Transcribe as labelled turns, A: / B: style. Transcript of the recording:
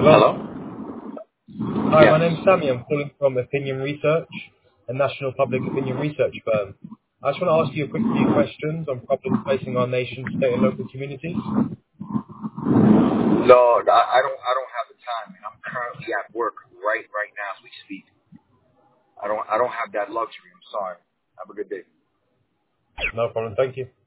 A: Hello?
B: Hello?
A: Hi, my
B: Yes.
A: name's Sammy. I'm calling from Opinion Research, a national public opinion research firm. I just want to ask you a quick few questions on problems facing our nation, state, and local communities.
B: No, I don't have the time, man. I'm currently at work right now as we speak. I don't have that luxury. I'm sorry. Have a good day.
A: No problem. Thank you.